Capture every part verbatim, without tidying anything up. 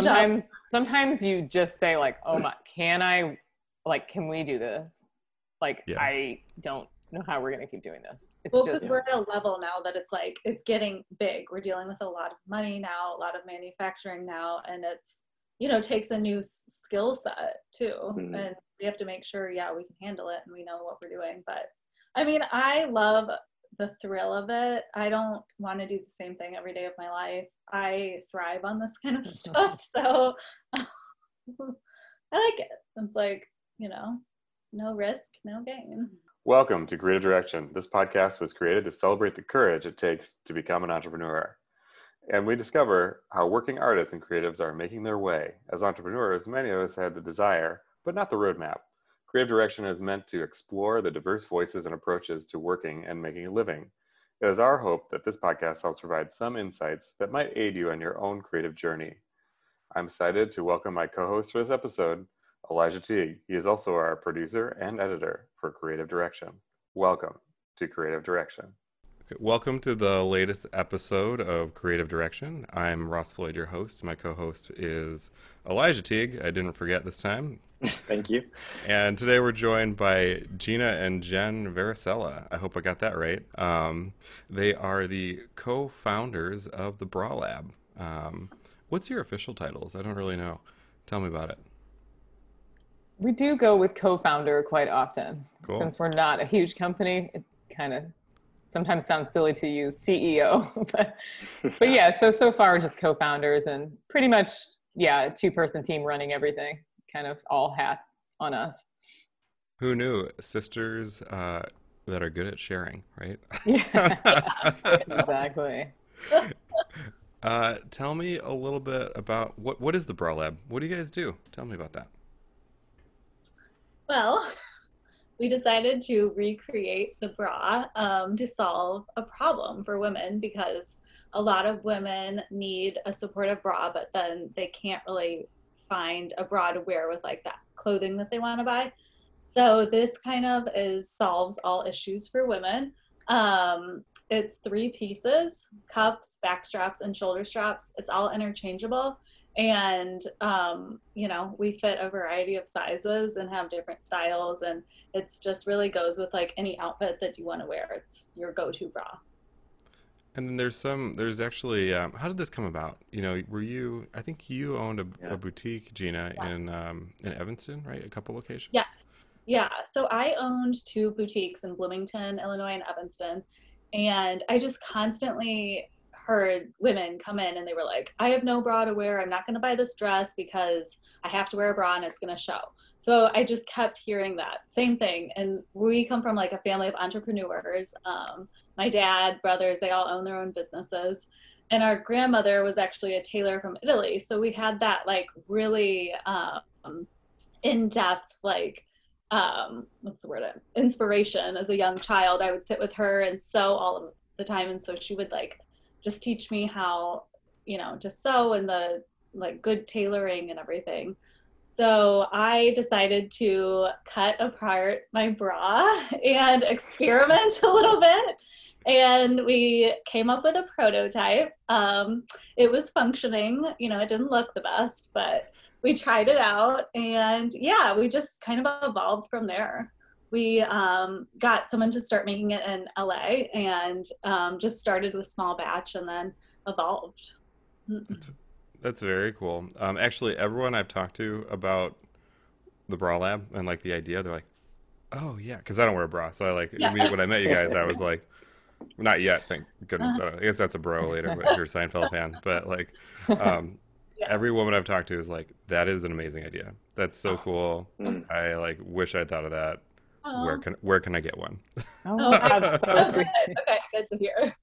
sometimes sometimes you just say like, oh my, can I, like, can we do this? Like, Yeah. I don't know how we're going to keep doing this. It's well, just, because we're at a level now that it's like, it's getting big. We're dealing with a lot of money now, a lot of manufacturing now, and it's, you know, takes a new s- skill set too. Mm-hmm. And we have to make sure, yeah, we can handle it and we know what we're doing. But I mean, I love the thrill of it. I don't want to do the same thing every day of my life. I thrive on this kind of stuff. So I like it. It's like, you know, no risk, no gain. Welcome to Creative Direction. This podcast was created to celebrate the courage it takes to become an entrepreneur. And we discover how working artists and creatives are making their way. As entrepreneurs, many of us had the desire, but not the roadmap. Creative Direction is meant to explore the diverse voices and approaches to working and making a living. It is our hope that this podcast helps provide some insights that might aid you on your own creative journey. I'm excited to welcome my co-host for this episode, Elijah Teague. He is also our producer and editor for Creative Direction. Welcome to Creative Direction. Okay, welcome to the latest episode of Creative Direction. I'm Ross Floyd, your host. My co-host is Elijah Teague. I didn't forget this time. Thank you. And today we're joined by Gina and Jen Varicella. I hope I got that right. Um, they are the co-founders of the Bra Lab. Um, what's your official titles? I don't really know. Tell me about it. We do go with co-founder quite often. Cool. Since we're not a huge company, it kind of sometimes sounds silly to use C E O, but, but yeah, so, so far just co-founders and pretty much, yeah, a two-person team running everything, kind of all hats on us. Who knew? Sisters uh, that are good at sharing, right? Yeah, exactly. Uh, tell me a little bit about, what, what is the Bra Lab? What do you guys do? Tell me about that. Well, we decided to recreate the bra um, to solve a problem for women, because a lot of women need a supportive bra, but then they can't really find a bra to wear with like that clothing that they want to buy. So this kind of is solves all issues for women. Um, it's three pieces: cups, back straps, and shoulder straps. It's all interchangeable. And, um, you know, we fit a variety of sizes and have different styles, and it's just really goes with like any outfit that you want to wear. It's your go-to bra. And then there's some, there's actually, um, how did this come about? You know, were you, I think you owned a, Yeah. a boutique, Gina, Yeah. in um, in Evanston, right? A couple locations? Yeah. Yeah. So I owned two boutiques in Bloomington, Illinois, and Evanston. And I just constantly heard women come in and they were like, I have no bra to wear. I'm not going to buy this dress because I have to wear a bra and it's going to show. So I just kept hearing that same thing. And we come from like a family of entrepreneurs. Um, my dad, brothers, they all own their own businesses. And our grandmother was actually a tailor from Italy. So we had that like really um, in-depth, like, um, what's the word? inspiration as a young child. I would sit with her and sew all of the time. And so she would like just teach me how, you know, to sew and the like good tailoring and everything. So I decided to cut apart my bra and experiment a little bit. And we came up with a prototype. Um, it was functioning, you know, it didn't look the best, but we tried it out. And yeah, we just kind of evolved from there. We um, got someone to start making it in L A and um, just started with small batch and then evolved. That's, that's very cool. Um, actually, everyone I've talked to about the Bra Lab and like the idea, they're like, oh yeah, because I don't wear a bra. So I like, Yeah. when I met you guys, I was like, not yet, thank goodness. I, I guess that's a bro later, but if you're a Seinfeld fan. But like, um, yeah. Every woman I've talked to is like, that is an amazing idea. That's so cool. Mm. I like wish I'd thought of that. Oh. Where can where can I get one? Oh, that's so sweet. Okay, good to hear.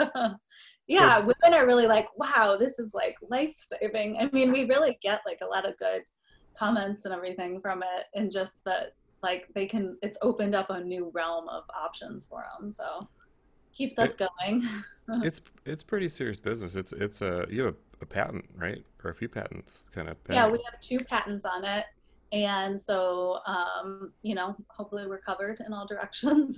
Yeah, good. Women are really like, wow, this is like life-saving. I mean, we really get like a lot of good comments and everything from it, and just that like they can, it's opened up a new realm of options for them. So keeps us it, going. it's it's pretty serious business. It's it's a you have a, a patent, right, or a few patents, kind of. Yeah, we have two patents on it. And so, um, you know, hopefully we're covered in all directions.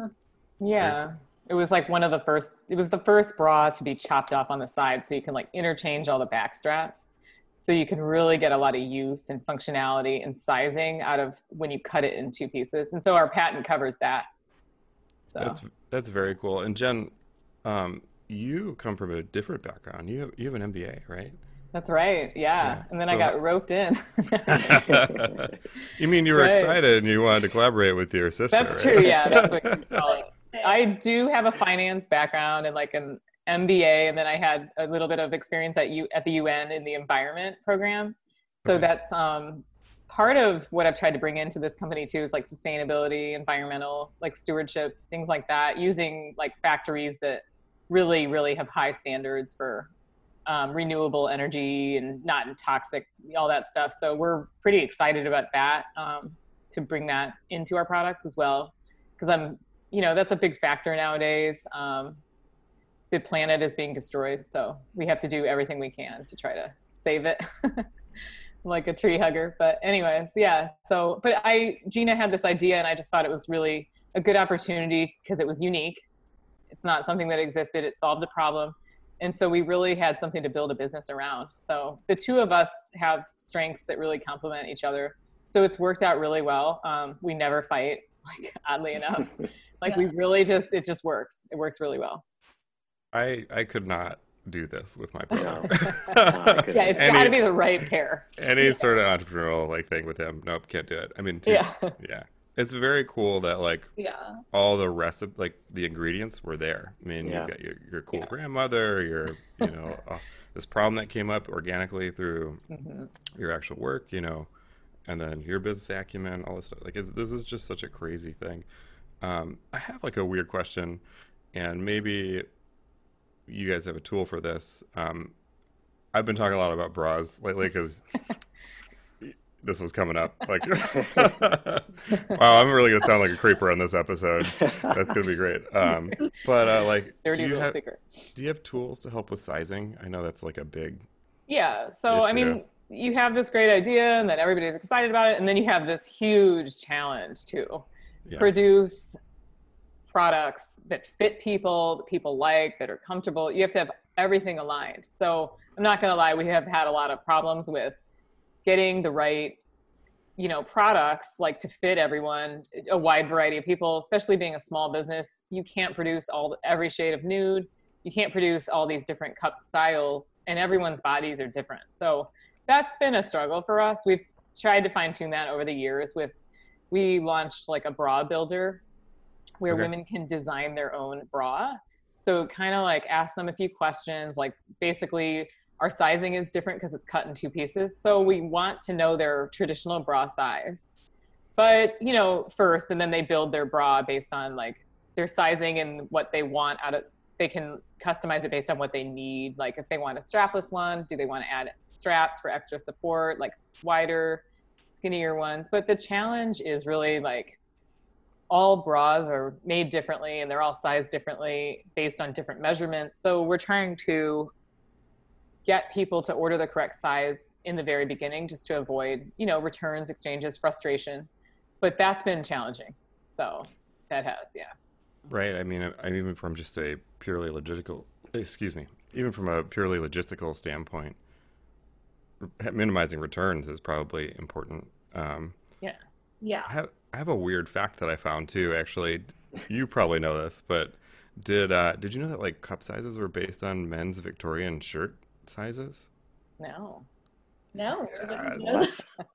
Yeah. It was like one of the first, it was the first bra to be chopped off on the side so you can like interchange all the back straps. So you can really get a lot of use and functionality and sizing out of when you cut it in two pieces. And so our patent covers that. So. That's that's very cool. And Jen, um, you come from a different background. You have, you have an M B A, right? That's right. Yeah. yeah. And then so, I got roped in. You mean you were right. excited and you wanted to collaborate with your sister? That's right? true. Yeah. That's what you call it. I do have a finance background and like an M B A, and then I had a little bit of experience at U at the U N in the environment program. So okay. that's um, part of what I've tried to bring into this company too, is like sustainability, environmental, like stewardship, things like that, using like factories that really, really have high standards for um, renewable energy and not toxic, all that stuff. So we're pretty excited about that, um, to bring that into our products as well. Because I'm, you know, that's a big factor nowadays. Um, the planet is being destroyed. So we have to do everything we can to try to save it. Like a tree hugger. But anyways, yeah. So, but I, Gina had this idea and I just thought it was really a good opportunity because it was unique. It's not something that existed. It solved a problem. And so we really had something to build a business around. So the two of us have strengths that really complement each other. So it's worked out really well. Um, we never fight, like oddly enough. Like yeah. we really just, it just works. It works really well. I, I could not do this with my brother. Yeah, it's got to be the right pair. Any sort of entrepreneurial like thing with him. Nope, can't do it. I mean, too, yeah. yeah. It's very cool that like yeah. all the recipe, like the ingredients were there. I mean, yeah. you've got your, your cool yeah. grandmother, your, you know, uh, this problem that came up organically through mm-hmm. your actual work, you know, and then your business acumen, all this stuff. Like it's, this is just such a crazy thing. Um, I have like a weird question, and maybe you guys have a tool for this. Um, I've been talking a lot about bras lately because this was coming up. Like, wow, I'm really gonna sound like a creeper on this episode. That's gonna be great. Um, but uh, like, do you have secret. do you have tools to help with sizing? I know that's like a big yeah. So issue. I mean, you have this great idea, and then everybody's excited about it, and then you have this huge challenge to yeah. produce products that fit people, that people like, that are comfortable. You have to have everything aligned. So I'm not gonna lie, we have had a lot of problems with getting the right, you know, products like to fit everyone, a wide variety of people, especially being a small business. You can't produce all every shade of nude. You can't produce all these different cup styles, and everyone's bodies are different. So that's been a struggle for us. We've tried to fine tune that over the years with, we launched like a bra builder where okay. women can design their own bra. So kind of like ask them a few questions, like basically, our sizing is different because it's cut in two pieces. So we want to know their traditional bra size. But, you know, first, and then they build their bra based on like their sizing and what they want out of, they can customize it based on what they need. Like if they want a strapless one, do they want to add straps for extra support, like wider, skinnier ones? But the challenge is really like all bras are made differently and they're all sized differently based on different measurements. So we're trying to get people to order the correct size in the very beginning just to avoid, you know, returns, exchanges, frustration. But that's been challenging. So that has, yeah. Right. I mean, I even from just a purely logistical, excuse me, even from a purely logistical standpoint, minimizing returns is probably important. Um, yeah. Yeah. I have, I have a weird fact that I found too, actually. You probably know this, but did uh, did you know that like cup sizes were based on men's Victorian shirt sizes? No. No. Yeah.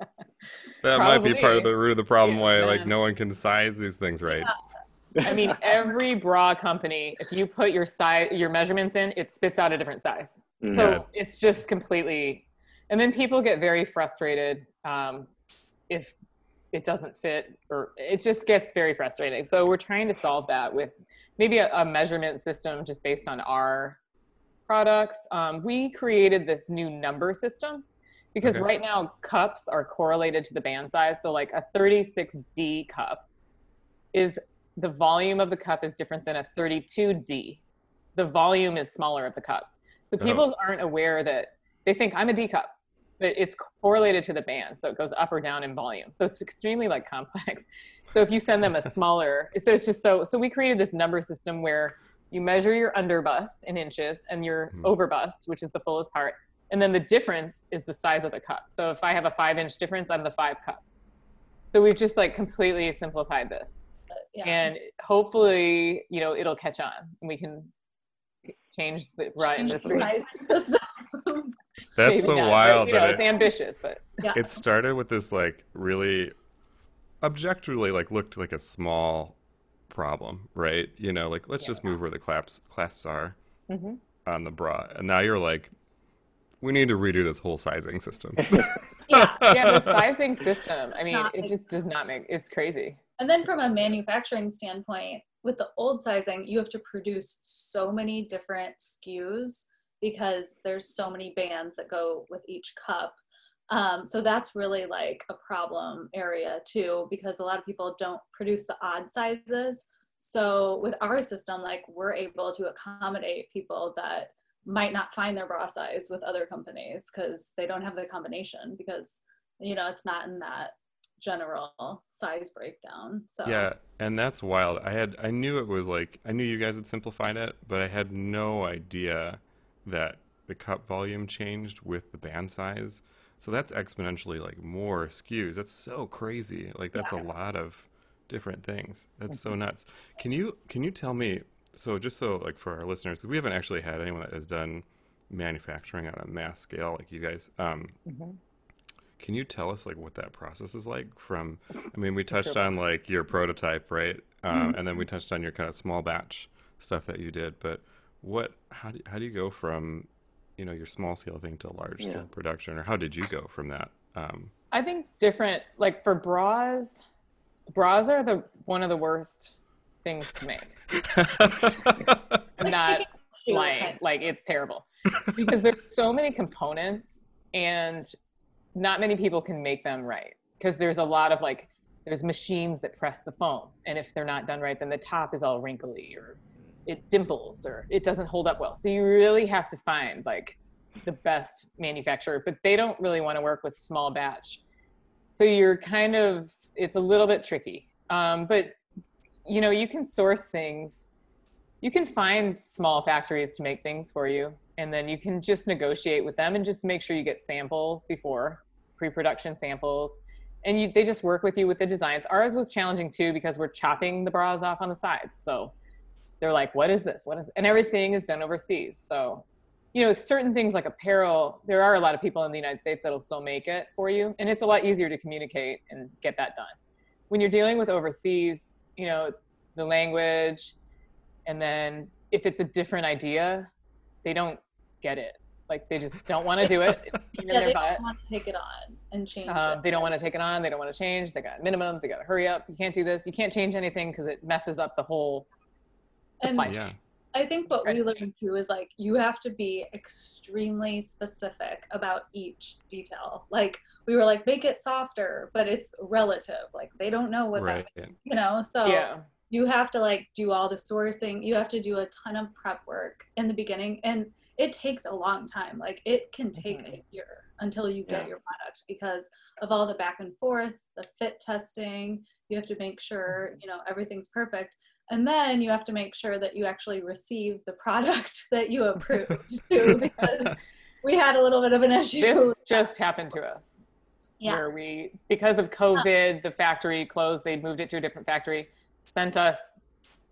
That might be part of the root of the problem yeah, why man. like no one can size these things right. Yeah. I mean, every bra company, if you put your size, your measurements in, it spits out a different size. Mm-hmm. So yeah. it's just completely, and then people get very frustrated um, if it doesn't fit, or it just gets very frustrating. So we're trying to solve that with maybe a, a measurement system just based on our products. Um, we created this new number system because okay. right now cups are correlated to the band size. So like a thirty-six D cup is, the volume of the cup is different than a thirty-two D. The volume is smaller of the cup. So people oh. aren't aware that, they think I'm a D cup, but it's correlated to the band. So it goes up or down in volume. So it's extremely like complex. So if you send them a smaller, so it's just so, so we created this number system where you measure your under bust in inches and your mm. over bust, which is the fullest part, And then the difference is the size of the cup. So if I have a five inch difference, I'm the five cup. So we've just like completely simplified this. Yeah. And hopefully, you know, it'll catch on and we can change the right Change the industry. sizing system. That's Maybe so not, wild but, you know, that it's it, ambitious, but Yeah. it started with this like really objectively like looked like a small problem, right? You know, like let's Yeah. just move where the clasps clasps are Mhm. on the bra. And now you're like, we need to redo this whole sizing system. Yeah. yeah, the sizing system, I mean, Not it make just does not make, it's crazy. And then from a manufacturing standpoint, with the old sizing, you have to produce so many different S K Us because there's so many bands that go with each cup. Um, so that's really like a problem area too, because a lot of people don't produce the odd sizes. So with our system, like we're able to accommodate people that might not find their bra size with other companies because they don't have the combination because, you know, it's not in that general size breakdown. So Yeah, and that's wild. I had I knew it was like I knew you guys had simplified it, but I had no idea that the cup volume changed with the band size. So that's exponentially like more S K Us. That's so crazy. Like that's Yeah. a lot of different things. That's so nuts. Can you can you tell me, so just so like for our listeners, 'cause we haven't actually had anyone that has done manufacturing on a mass scale like you guys. Um Mhm. Can you tell us like what that process is like from, I mean, we touched on like your prototype, right? Um, and then we touched on your kind of small batch stuff that you did, but what, how do, how do you go from, you know, your small scale thing to large scale Yeah. production, or how did you go from that? Um, I think different, like for bras, bras are the one of the worst things to make. I'm Like not picking a shoe, lying, kind of. like it's terrible because there's so many components and not many people can make them right because there's a lot of like, there's machines that press the foam, and if they're not done right, then the top is all wrinkly or it dimples or it doesn't hold up well. So you really have to find like the best manufacturer, but they don't really want to work with small batch. So you're kind of, it's a little bit tricky. Um, but you know, you can source things. You can find small factories to make things for you, and then you can just negotiate with them and just make sure you get samples before, pre-production samples. And you, they just work with you with the designs. Ours was challenging too because we're chopping the bras off on the sides. So they're like, what is this? What is, and everything is done overseas. So, you know, certain things like apparel, there are a lot of people in the United States that'll still make it for you. And it's a lot easier to communicate and get that done. When you're dealing with overseas, you know, the language, and then if it's a different idea, they don't get it. Like they just don't want to do it. It's in Yeah, their they butt. don't want to take it on and change Um, it. they don't want to take it on. They don't want to change. They got minimums. They got to hurry up. You can't do this. You can't change anything because it messes up the whole supply And- chain. yeah. I think what we Right. learned too is like you have to be extremely specific about each detail. Like we were like, make it softer, but it's relative. Like they don't know what Right. that means, you know? So Yeah. you have to like do all the sourcing. You have to do a ton of prep work in the beginning, and it takes a long time. Like it can take Mhm. a year until you get Yeah. your product because of all the back and forth, the fit testing. You have to make sure, you know, everything's perfect. And then you have to make sure that you actually receive the product that you approved too, because we had a little bit of an issue. This just happened to us. Yeah. Where we, because of COVID, the factory closed. They moved it to a different factory, sent us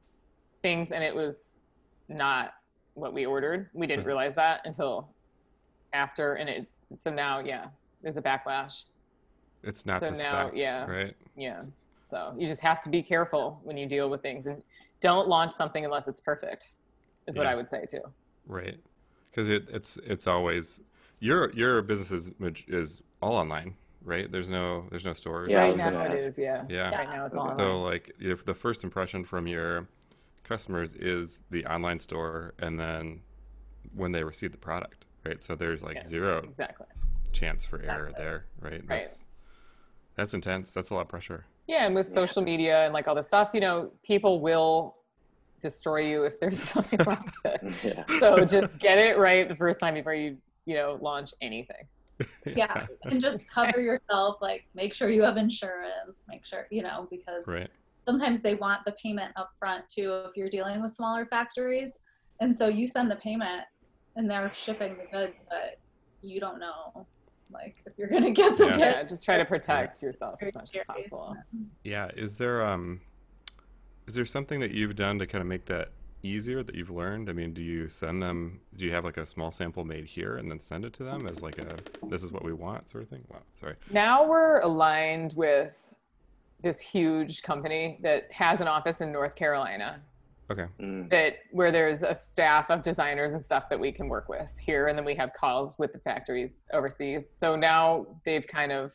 things, and it was not what we ordered. We didn't realize that until after, and it. So now, yeah, there's a backlash. It's not So to now, spec, yeah. right? Yeah. So you just have to be careful when you deal with things, and don't launch something unless it's perfect. Is what Yeah. I would say too. Right. Because it, it's it's always your your business is maj- is all online, right? There's no there's no stores. Yeah, I right was now gonna it ask. is, yeah. Yeah. Right now it's all Okay. online. So like if the first impression from your customers is the online store, and then when they receive the product, right? So there's like Yeah. zero Exactly. chance for error Exactly. there, right? Right. That's that's intense. That's a lot of pressure. Yeah, and with social media and like all this stuff, you know, people will destroy you if there's something wrong with it. Yeah. So just get it right the first time before you, you know, launch anything. Yeah. And just cover yourself, like make sure you have insurance, make sure, you know, because Right. sometimes they want the payment up front too if you're dealing with smaller factories. And so you send the payment and they're shipping the goods, but you don't know, like, if you're gonna get the Yeah. kid. Yeah, just try to protect yourself Very as much as scary. possible. Yeah. Is there um is there something that you've done to kind of make that easier that you've learned? I mean, do you send them, do you have like a small sample made here and then send it to them as like a, this is what we want sort of thing? Wow, sorry. Now we're aligned with this huge company that has an office in North Carolina Okay. Mm. that where there's a staff of designers and stuff that we can work with here, and then we have calls with the factories overseas. So now they've kind of,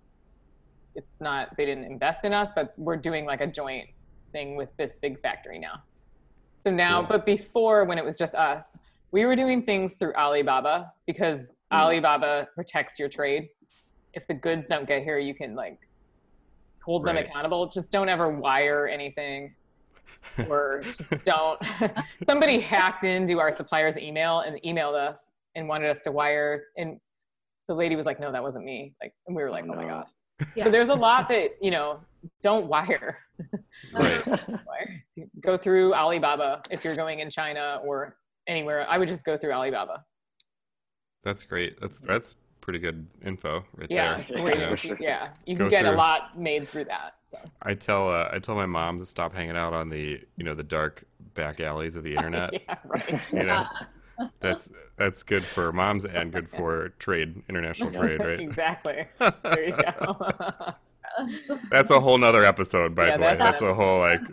it's not, they didn't invest in us, but we're doing like a joint thing with this big factory now. So now, Cool. but before, when it was just us, we were doing things through Alibaba because Mm. Alibaba protects your trade. If the goods don't get here, you can like hold them Right. accountable. Just don't ever wire anything, or just don't. Somebody hacked into our supplier's email and emailed us and wanted us to wire, and the lady was like, "No, that wasn't me." Like, and we were like, "Oh, my no. god." Yeah. So there's a lot that, you know, don't wire. Right. Wire. Go through Alibaba if you're going in China or anywhere. I would just go through Alibaba. That's great. That's that's pretty good info right Yeah, there. it's great. Yeah, Yeah. for sure. Yeah, you Go can get through. a lot made through that. So I tell uh, I tell my mom to stop hanging out on the, you know, the dark back alleys of the internet. yeah, right. You know, that's that's good for moms and good for trade, international trade, right? Exactly. There you go. That's a whole nother episode, by Yeah, the way. that's That's a whole like.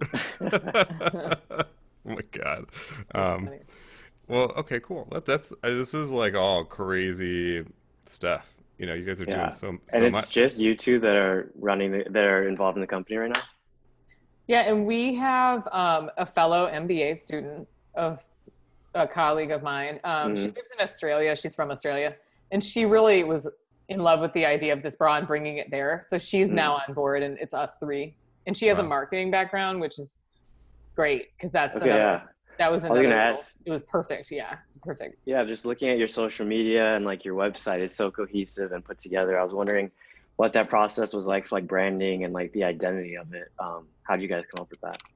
Oh my god. Um, well, okay, cool. That, that's uh, this is like all crazy stuff. You know, you guys are Yeah. doing so so And it's much. just you two that are running, the, that are involved in the company right now? Yeah, and we have um, a fellow M B A student of a colleague of mine. Um, She Mhm. lives in Australia. She's from Australia, and she really was in love with the idea of this bra and bringing it there. So she's Mm. now on board, and it's us three. And she has a Wow. marketing background, which is great because that's Okay, another. yeah. That was I was another. gonna little- ask- It was perfect. Yeah, it's perfect. Yeah, just looking at your social media and like your website is so cohesive and put together. I was wondering what that process was like for like branding and like the identity of it. Um, how did you guys come up with that?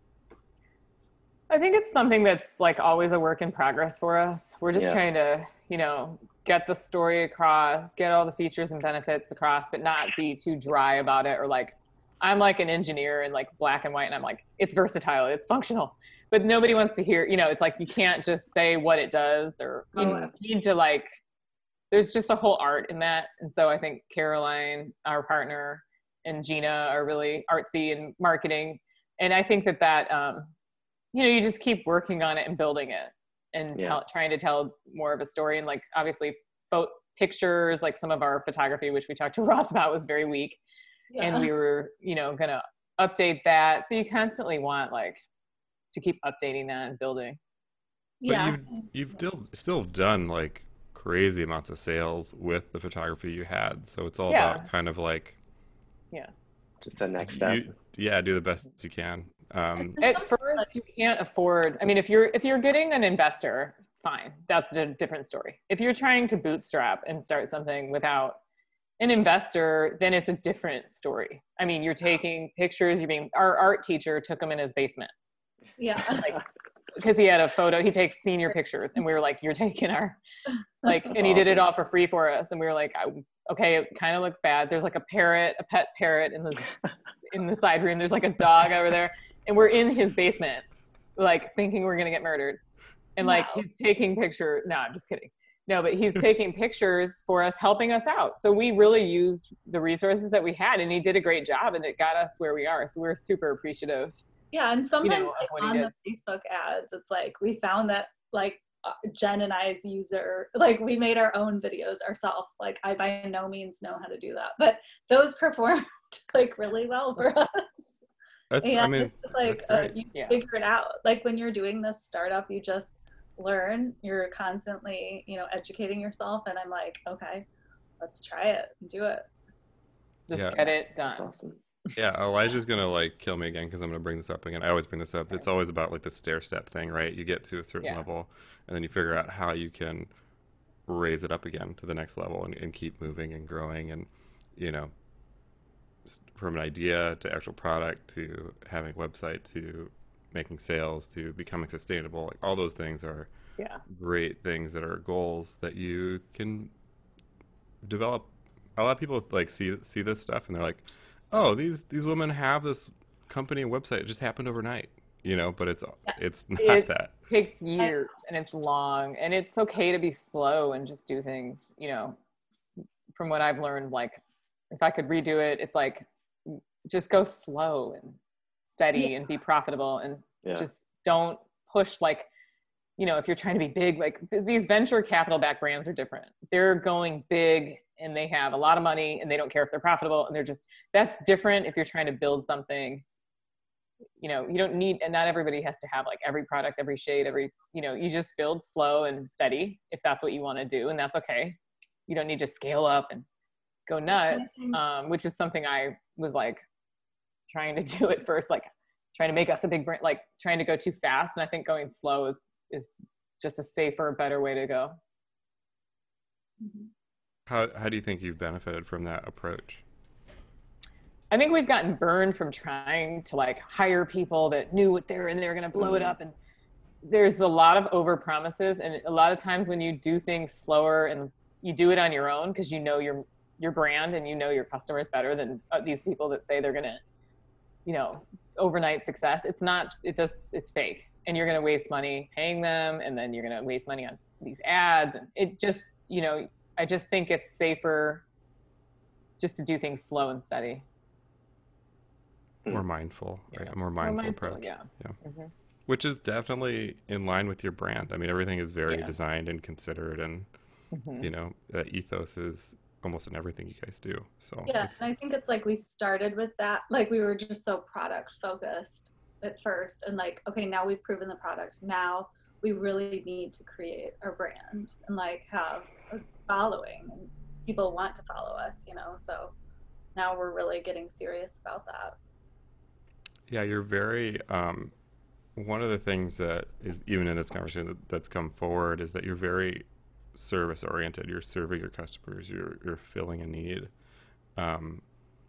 I think it's something that's like always a work in progress for us. We're just Yeah. trying to, you know, get the story across, get all the features and benefits across, but not be too dry about it. Or like, I'm like an engineer in like black and white, and I'm like, it's versatile, it's functional, but nobody wants to hear, you know, it's like, you can't just say what it does, or you Mm. need to like, there's just a whole art in that. And so I think Caroline, our partner, and Gina are really artsy in marketing. And I think that that, um, you know, you just keep working on it and building it and Yeah. tell, trying to tell more of a story. And like, obviously, pho- pictures, like some of our photography, which we talked to Ross about, was very weak. Yeah. And we were, you know, going to update that. So you constantly want like to keep updating that and building. But yeah. you've you've still still done like crazy amounts of sales with the photography you had. So it's all Yeah. about kind of like Just that next step. you, yeah, do the best you can. Um, At first, you can't afford. I mean, if you're if you're getting an investor, fine, that's a different story. If you're trying to bootstrap and start something without an investor, then it's a different story. I mean, you're taking pictures. You're being. Our art teacher took them in his basement Yeah. like, because he had a photo. He takes senior pictures, and we were like, "You're taking our like," That's and he did it awesome. all for free for us, and we were like, I, "Okay, it kind of looks bad." There's like a parrot, a pet parrot in the in the side room. There's like a dog over there, and we're in his basement, like thinking we're gonna get murdered, and like Wow. he's taking pictures. No, I'm just kidding. No, but he's taking pictures for us, helping us out. So we really used the resources that we had, and he did a great job, and it got us where we are. So we're super appreciative. Yeah, and sometimes of like what he on the Facebook ads, it's like we found that like uh, Jen and I's user, like we made our own videos ourselves. Like I by no means know how to do that, but those performed like really well for us. that's And I mean it's just like that's uh, great. you Yeah. figure it out. Like when you're doing this startup, you just learn. You're constantly, you know, educating yourself. And I'm like, okay, let's try it and do it. Just Yeah. get it That's done. awesome. Yeah, Elijah's gonna like kill me again because I'm gonna bring this up again. I always bring this up. It's always about like the stair step thing, right? You get to a certain Yeah. level, and then you figure out how you can raise it up again to the next level and, and keep moving and growing, and you know, s- from an idea to actual product to having a website to making sales to becoming sustainable. Like all those things are Yeah. great things that are goals that you can develop. A lot of people like see see this stuff and they're like, "Oh, these these women have this company and website. It just happened overnight." You know, but it's it's not it that. takes years and it's long, and it's okay to be slow and just do things. You know, from what I've learned, like if I could redo it, it's like just go slow and steady Yeah. and be profitable, and Yeah. just don't push like, you know, if you're trying to be big, like th- these venture capital backed brands are different. They're going big and they have a lot of money and they don't care if they're profitable, and they're just, that's different. If you're trying to build something, you know, you don't need, and not everybody has to have like every product, every shade, every, you know, you just build slow and steady if that's what you want to do, and that's okay. You don't need to scale up and go nuts, um, which is something I was like trying to do at first, like trying to make us a big brand, like trying to go too fast. And I think going slow is is just a safer, better way to go. How how do you think you've benefited from that approach? I think we've gotten burned from trying to like hire people that knew what they were and they were going to blow it up. And there's a lot of over promises. And a lot of times when you do things slower and you do it on your own, because you know your your brand and you know your customers better than uh, these people that say they're going to, you know, overnight success. It's not, it just, it's fake. And you're going to waste money paying them. And then you're going to waste money on these ads. And it just, you know, I just think it's safer just to do things slow and steady. More mindful, right? Yeah. A more mindful, More mindful, approach. yeah. Yeah. Mhm. Which is definitely in line with your brand. I mean, everything is very Yeah. designed and considered, and Mhm. you know, that ethos is almost in everything you guys do. So Yeah, it's, and I think it's like we started with that, like we were just so product focused at first, and like, okay, now we've proven the product. Now we really need to create our brand and like have a following, and people want to follow us, you know. So now we're really getting serious about that. yeah, you're very. Um, one of the things that is even in this conversation that, that's come forward is that you're very service oriented. You're serving your customers. You're you're filling a need. Um,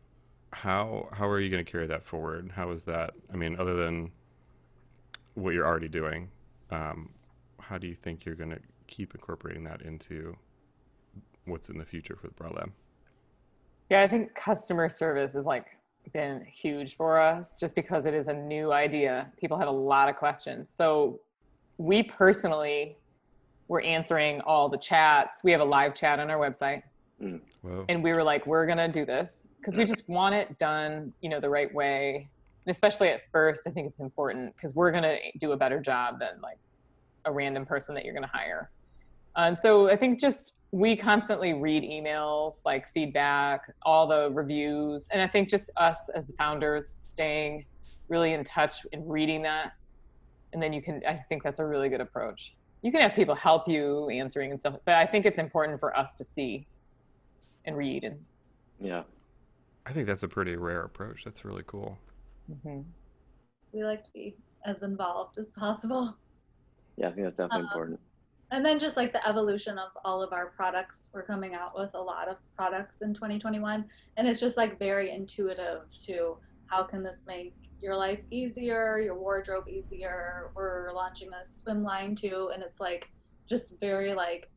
how how are you going to carry that forward? How is that? I mean, other than what you're already doing, um, how do you think you're going to keep incorporating that into what's in the future for the Bra Lab? Yeah, I think customer service has like been huge for us just because it is a new idea. People have a lot of questions. So we personally were answering all the chats. We have a live chat on our website. Whoa. And we were like, we're going to do this because we just want it done, you know, the right way. And especially at first, I think it's important because we're going to do a better job than like a random person that you're going to hire. And so I think just we constantly read emails, like feedback, all the reviews. And I think just us as the founders staying really in touch and reading that. And then you can, I think that's a really good approach. You can have people help you answering and stuff, but I think it's important for us to see and read. And Yeah. I think that's a pretty rare approach. That's really cool. mm-hmm. We like to be as involved as possible. Yeah, I think that's definitely Um, important. And then just like the evolution of all of our products. We're coming out with a lot of products in twenty twenty-one. And it's just like very intuitive to how can this make your life easier, your wardrobe easier. We're launching a swim line too. And it's like just very like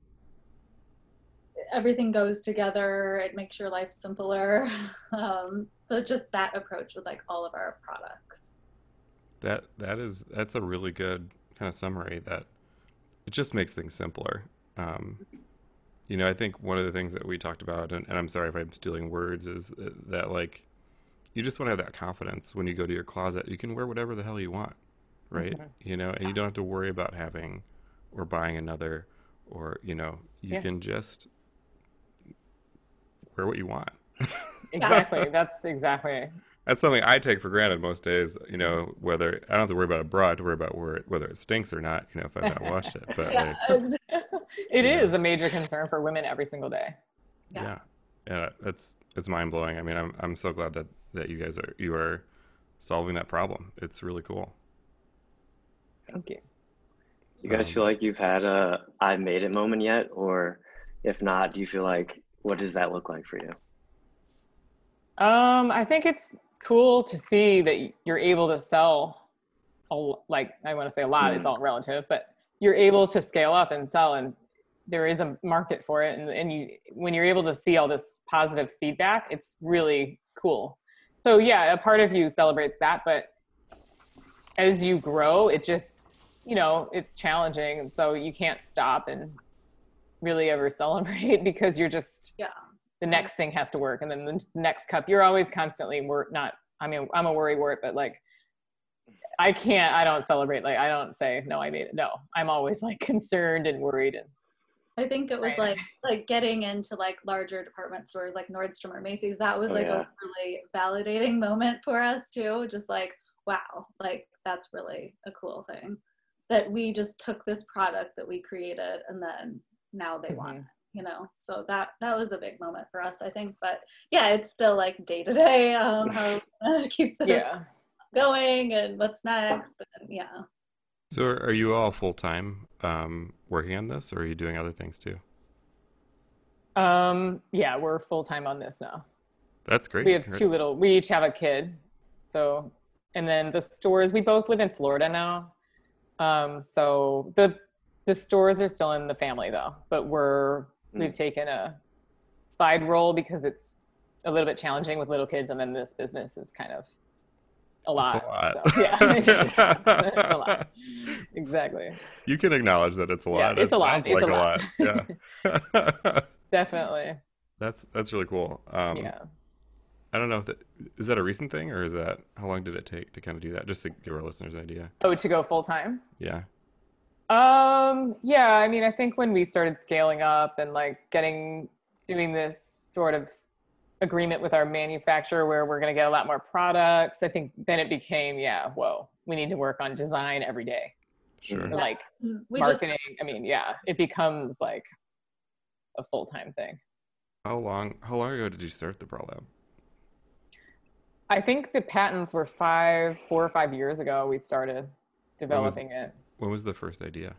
everything goes together. It makes your life simpler. Um, so just that approach with like all of our products. That that is that's a really good kind of summary. That it just makes things simpler. Um, you know, I think one of the things that we talked about, and, and I'm sorry if I'm stealing words, is that like you just want to have that confidence when you go to your closet. You can wear whatever the hell you want, right? Mm-hmm. You know, and you don't have to worry about having or buying another, or you know, you yeah. can just wear what you want. Exactly. That's exactly. That's something I take for granted most days. You know, whether I don't have to worry about a bra, I have to worry about where it, whether it stinks or not. You know, if I've not washed it. But yeah, like, it is know. a major concern for women every single day. Yeah, yeah, yeah it's it's mind blowing. I mean, I'm I'm so glad that that you guys are you are solving that problem. It's really cool. Thank you. You guys um, feel like you've had a I made it moment yet, or if not, do you feel like what does that look like for you? Um, I think it's cool to see that you're able to sell, a, like I want to say a lot. Mm. It's all relative, but you're able to scale up and sell, and there is a market for it. And, and you, when you're able to see all this positive feedback, it's really cool. So yeah, a part of you celebrates that, but as you grow, it just, you know, it's challenging. And so you can't stop and really ever celebrate because you're just, Yeah. the next thing has to work. And then the next cup, you're always constantly wor- not, I mean, I'm a worry wart, but like, I can't, I don't celebrate. Like, I don't say, no, I made it. No, I'm always like concerned and worried. And I think it was Right. like like getting into like larger department stores like Nordstrom or Macy's. That was Oh, like yeah. a really validating moment for us too. Just like, wow, like that's really a cool thing that we just took this product that we created and then now they want Mhm. it, you know? So that that was a big moment for us, I think. But yeah, it's still like day to day, um, how we keep this yeah. going and what's next. And yeah. So are you all full-time um, working on this, or are you doing other things too? Um, yeah, we're full-time on this now. That's great. We have Congrat- two little, we each have a kid. So, and then the stores, we both live in Florida now. Um, so the, the stores are still in the family though, but we're, we've taken a side role because it's a little bit challenging with little kids. And then this business is kind of a lot. It's a lot. So, yeah, it's a lot. Exactly. You can acknowledge that it's a Yeah, lot. it's it a lot. sounds It's like a a lot. lot. Yeah. Definitely. That's that's really cool. Um, Yeah. I don't know if that is that a recent thing, or is that how long did it take to kind of do that? Just to give our listeners an idea. Oh, to go full time? Yeah. Um, yeah, I mean, I think when we started scaling up and like getting, doing this sort of agreement with our manufacturer where we're going to get a lot more products, I think then it became, yeah, whoa, we need to work on design every day. Sure. Or, like We just marketing. I mean, yeah, it becomes like a full-time thing. How long how long ago did you start the Bra Lab? I think the patents were five, four or five years ago we started developing it. When was the first idea?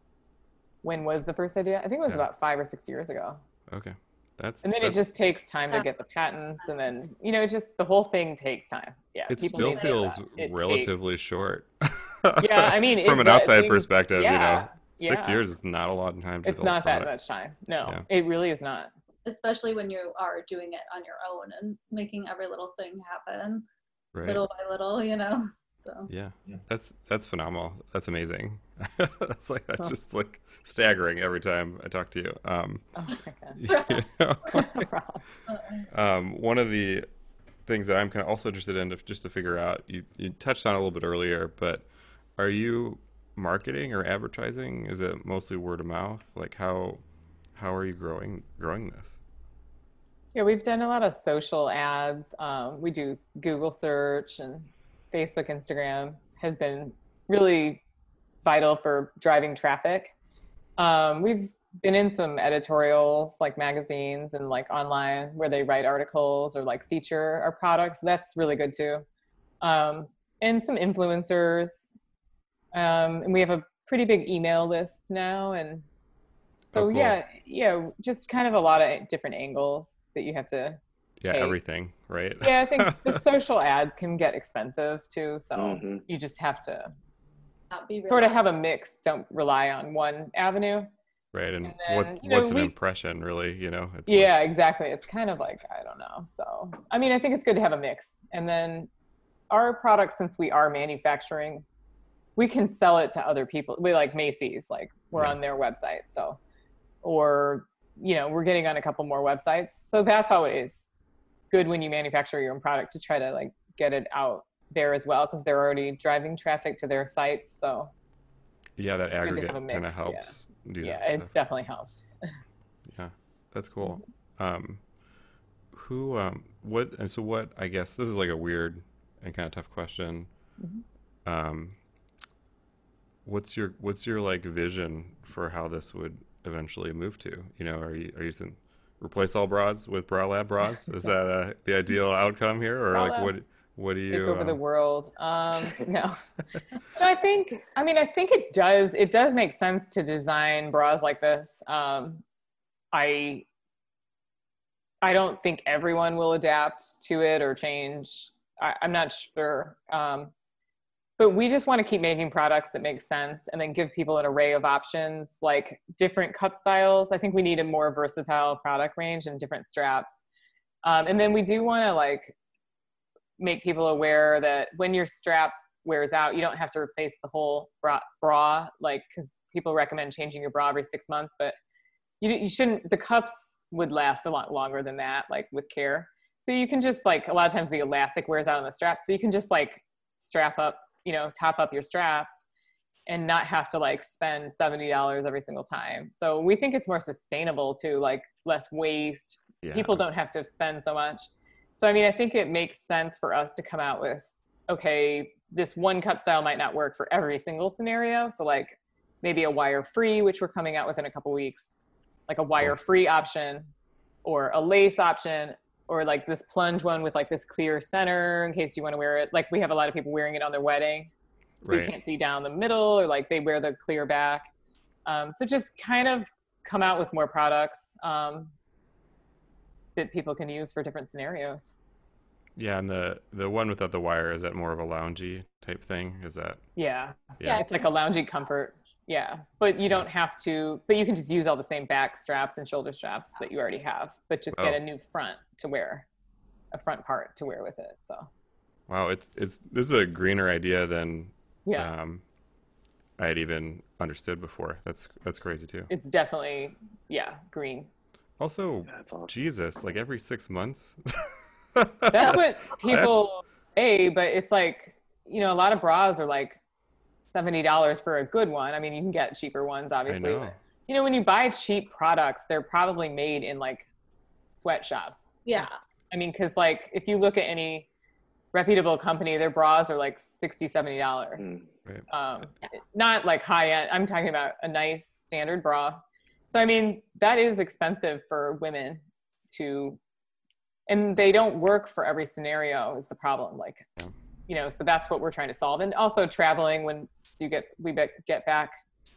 When was the first idea? I think it was Yeah. about five or six years ago. Okay. That's And then it that's- just takes time to get the patents, and then, you know, just the whole thing takes time. Yeah. it people still need to know feels that. It relatively short. Yeah, I mean, from it an does- outside things- perspective, yeah, you know, six yeah. years is not a lot of time to It's develop not that product. much time. No, Yeah. it really is not. especially when you are doing it on your own and making every little thing happen Right. little by little, you know. So Yeah. Yeah. That's that's phenomenal. That's amazing. That's like that's Oh. just like staggering every time I talk to you. Um, Oh my God. you know? uh, um, one of the things that I'm kind of also interested in, to, just to figure out, you you touched on it a little bit earlier, but are you marketing or advertising? Is it mostly word of mouth? Like how how are you growing growing this? Yeah, we've done a lot of social ads. Um, we do Google search, and Facebook, Instagram has been really vital for driving traffic. Um, we've been in some editorials like magazines and like online where they write articles or like feature our products. That's really good too. Um, and some influencers. Um, and we have a pretty big email list now. And so, Oh, cool. yeah, yeah, just kind of a lot of different angles that you have to Yeah, take. everything, right? Yeah, I think the social ads can get expensive too. So Mhm. you just have to not be sort of really- have a mix. Don't rely on one avenue. Right, and, And then, what you know, what's an we- impression, really? You know, it's Yeah, exactly. It's kind of like, I don't know. So, I mean, I think it's good to have a mix. And then our product, since we are manufacturing, we can sell it to other people. We like Macy's, like we're Yeah. on their website. So, or, you know, we're getting on a couple more websites. So that's always good when you manufacture your own product, to try to like get it out there as well, because they're already driving traffic to their sites. So yeah, that to have a aggregate kind of mix, yeah. helps do yeah, that it stuff. definitely helps. Yeah, that's cool. Um, who, um, what, and so what, I guess this is like a weird and kind of tough question. Mhm. Um, what's your, what's your like vision for how this would eventually move to? You know, are you, are you saying replace all bras with Bra Lab bras? Is that uh, the ideal outcome here? Or Bra like Lab. what, what do Take you, over the um, world. Um, no, but I think, I mean, I think it does, it does make sense to design bras like this. Um, I, I don't think everyone will adapt to it or change. I, I'm not sure. Um, but we just want to keep making products that make sense and then give people an array of options, like different cup styles. I think we need a more versatile product range and different straps. Um, and then we do want to like make people aware that when your strap wears out, you don't have to replace the whole bra, bra like, because people recommend changing your bra every six months, but you, you shouldn't, the cups would last a lot longer than that, like with care. So you can just like, a lot of times the elastic wears out on the strap. So you can just like strap up, you know, top up your straps and not have to like spend seventy dollars every single time. So we think it's more sustainable too, like less waste. Yeah. People don't have to spend so much. So, I mean, I think it makes sense for us to come out with, okay, this one cup style might not work for every single scenario. So like maybe a wire free, which we're coming out with in a couple weeks, like a wire free option or a lace option, or like this plunge one with like this clear center in case you want to wear it. Like we have a lot of people wearing it on their wedding. So Right. you can't see down the middle, or like they wear the clear back. Um, so just kind of come out with more products um, that people can use for different scenarios. Yeah, and the the one without the wire, is that more of a loungy type thing? Is that Yeah. yeah? It's like a loungy comfort. Yeah. But you don't have to, but you can just use all the same back straps and shoulder straps that you already have, but just get Oh. a new front to wear, a front part to wear with it. So, Wow, it's it's this is a greener idea than yeah, um, I had even understood before. That's that's crazy too. it's definitely, yeah, green. Also, That's awesome. Jesus, like every six months. That's what people say, but it's like, you know, a lot of bras are like seventy dollars for a good one. I mean, you can get cheaper ones, I obviously. know. But, you know, when you buy cheap products, they're probably made in like sweatshops. Yeah. I mean, because like if you look at any reputable company, their bras are like sixty dollars, seventy dollars. Mm. Right. Um, not like high end. I'm talking about a nice standard bra. So, I mean, that is expensive for women to, and they don't work for every scenario is the problem. Like, Yeah. you know, so that's what we're trying to solve. And also traveling, when you get, we be- get back,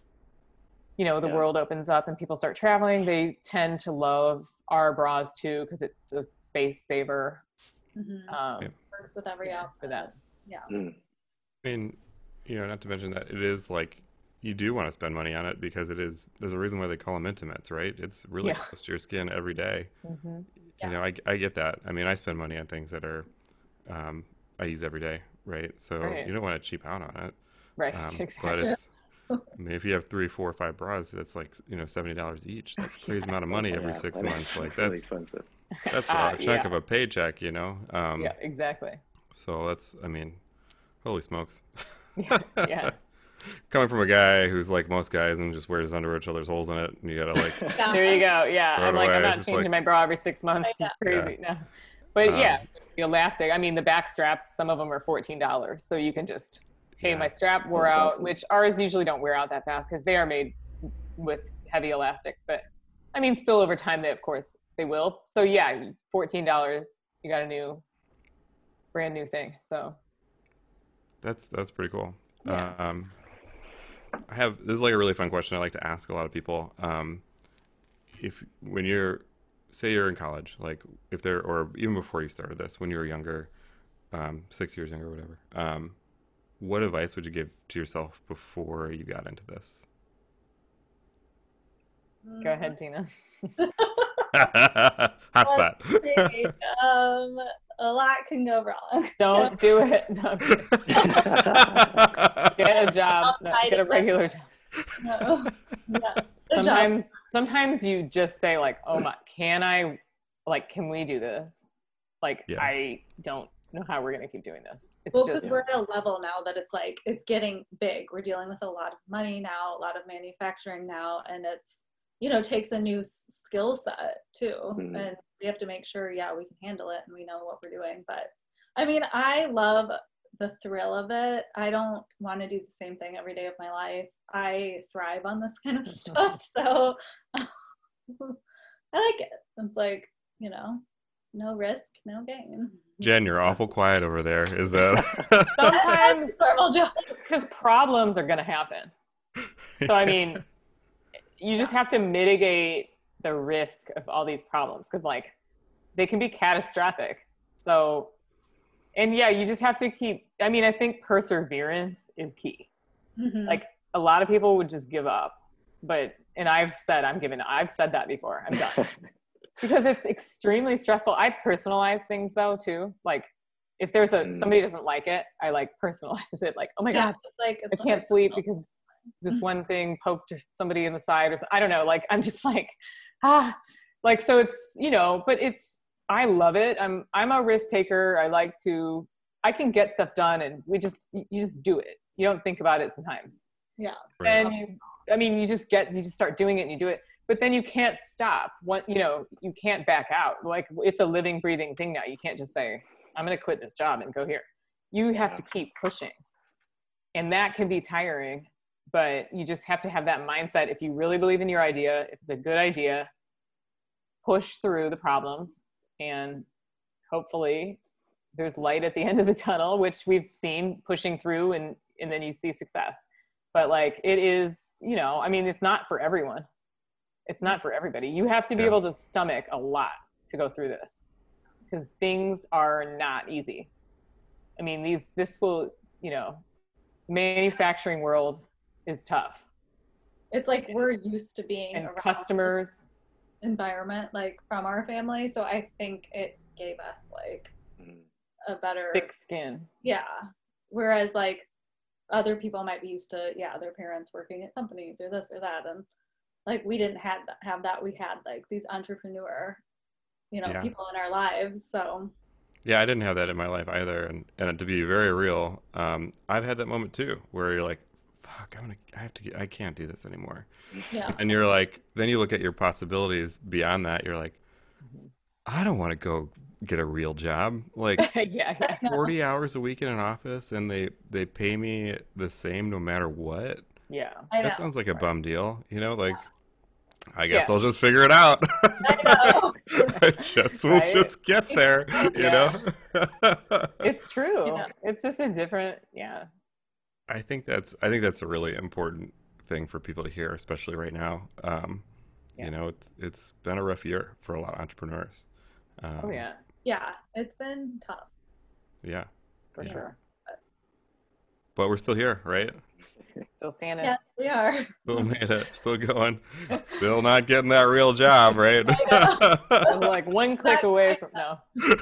you know, the Yeah. world opens up and people start traveling, they tend to love our bras too, because it's a space saver. Mhm. Um, Yeah. Works with every outfit. for that. Yeah. Mm. I mean, you know, not to mention that it is like you do want to spend money on it because it is. There's a reason why they call them intimates, right? It's really Yeah. close to your skin every day. Mm-hmm. Yeah. You know, I I get that. I mean, I spend money on things that are um, I use every day, right? So Right. you don't want to cheap out on it. Right. Um, exactly. But it's, I mean, if you have three, four, or five bras, that's like, you know, seventy dollars each. That's a crazy amount of money every Yeah, six that months. is Like really that's expensive. that's a chunk Yeah. of a paycheck, you know. Um, Yeah, exactly. So that's, I mean, holy smokes. Yeah. Yeah. Coming from a guy who's like most guys and just wears his underwear till there's holes in it, and you gotta like, Yeah. There you go. Yeah. Right I'm like, away, I'm it's not just changing like- my bra every six months. Yeah. It's crazy. No. But Um, yeah, the elastic, I mean, the back straps, some of them are fourteen dollars. So you can just, hey, Yeah. my strap wore That's out, awesome. which ours usually don't wear out that fast because they are made with heavy elastic. But I mean, still over time, they, of course, they will. So yeah, fourteen dollars, you got a new, brand new thing. So that's that's pretty cool. Yeah. Um, I have this is like a really fun question I like to ask a lot of people. Um, if when you're, say you're in college, like if there, or even before you started this, when you were younger, um, six years younger, or whatever, um, what advice would you give to yourself before you got into this? go ahead, Gina. Hot spot. Okay, um, a lot can go wrong. Don't do it. Don't do it. Get a job. No, Outside get a of my- regular job. No. No. Good job. Sometimes, sometimes you just say like, "Oh my, can I? Like, can we do this? Like, Yeah. I don't know how we're gonna keep doing this. It's Well, just because we're at a level now that it's like it's getting big. We're dealing with a lot of money now, a lot of manufacturing now, and it's you know takes a new s- skill set too, Mhm. and we have to make sure, yeah, we can handle it and we know what we're doing. But I mean, I love the thrill of it. I don't want to do the same thing every day of my life. I thrive on this kind of stuff, so I like it. It's like you know, no risk, no gain. Jen, you're awful quiet over there. Is that? sometimes Normal job. because problems are gonna happen. So I mean, you just have to mitigate the risk of all these problems because like they can be catastrophic. So and yeah, you just have to keep, I mean, I think perseverance is key. Mhm. Like a lot of people would just give up, but, and I've said, I'm giving, I've said that before, I'm done. Because it's extremely stressful. I personalize things though too. Like if there's a, Mm. somebody doesn't like it, I like personalize it. Like, oh my Yeah, God, it's like I it's can't like- sleep because this one thing poked somebody in the side or so- I don't know. Like, I'm just like, ah, like, so it's, you know, but it's, I love it. I'm, I'm a risk taker. I like to, I can get stuff done and we just, you just do it. You don't think about it sometimes. Yeah. Right. And you, I mean, you just get, you just start doing it and you do it, but then you can't stop. What, you know, you can't back out. Like it's a living, breathing thing now. You can't just say, I'm going to quit this job and go here. You have Yeah. to keep pushing. And that can be tiring, but you just have to have that mindset. If you really believe in your idea, if it's a good idea, push through the problems and hopefully there's light at the end of the tunnel, which we've seen pushing through and, and then you see success. But like it is, you know, I mean, it's not for everyone. It's not for everybody. You have to be Yeah. able to stomach a lot to go through this because things are not easy. I mean, these, this will, you know, manufacturing world is tough. It's like we're used to being And around customers, this environment, like from our family. So I think it gave us like Mm. a better, thick skin. yeah. Whereas like other people might be used to, yeah, their parents working at companies or this or that, and like we didn't have that, have that. We had like these entrepreneur, you know, Yeah. people in our lives. So Yeah, I didn't have that in my life either, and and to be very real, um, I've had that moment too, where you're like, "Fuck, I'm gonna, I have to get, I can't do this anymore," yeah, and you're like, then you look at your possibilities beyond that, you're like, I don't want to go get a real job, like yeah, yeah. forty hours a week in an office, and they they pay me the same no matter what. Yeah. I know. That sounds like a bum deal, you know, like. I guess Yeah. I'll just figure it out. I know. I just will Right? just get there, you Yeah. know. It's true. Yeah. It's just a different, yeah. I think that's I think that's a really important thing for people to hear, especially right now. Um, Yeah. You know, it's it's been a rough year for a lot of entrepreneurs. Um, Oh yeah, Yeah, it's been tough. yeah, for Yeah. sure. but we're still here, right? Still standing. Yes, we are. Still made it, still going, still not getting that real job, right? I'm like one click away from no.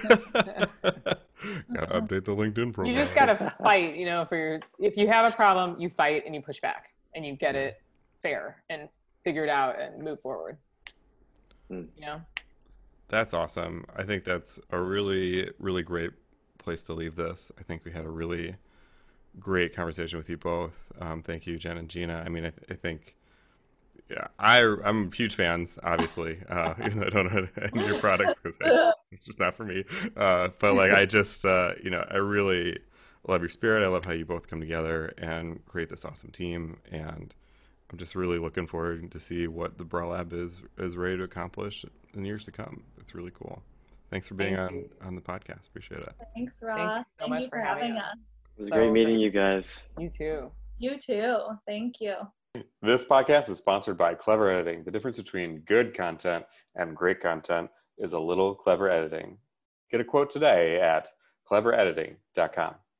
Gotta update the LinkedIn profile. You just gotta fight, you know, for your if you have a problem, you fight and you push back and you get it fair and figure it out and move forward. Hmm. You know? That's awesome. I think that's a really, really great place to leave this. I think we had a really great conversation with you both. Um, thank you, Jen and Gina. I mean, I, th- I think, yeah, I, I'm huge fans, obviously, uh, even though I don't know any of your products because it's just not for me. Uh, but like, I just, uh, you know, I really love your spirit. I love how you both come together and create this awesome team. And I'm just really looking forward to see what the Bra Lab is is ready to accomplish in years to come. It's really cool. Thanks for being Thank on you. on the podcast. Appreciate it. Thanks, you Ross. so much for having us. It was So great meeting great. you guys. You too. You too. Thank you. This podcast is sponsored by Clever Editing. The difference between good content and great content is a little clever editing. Get a quote today at clever editing dot com.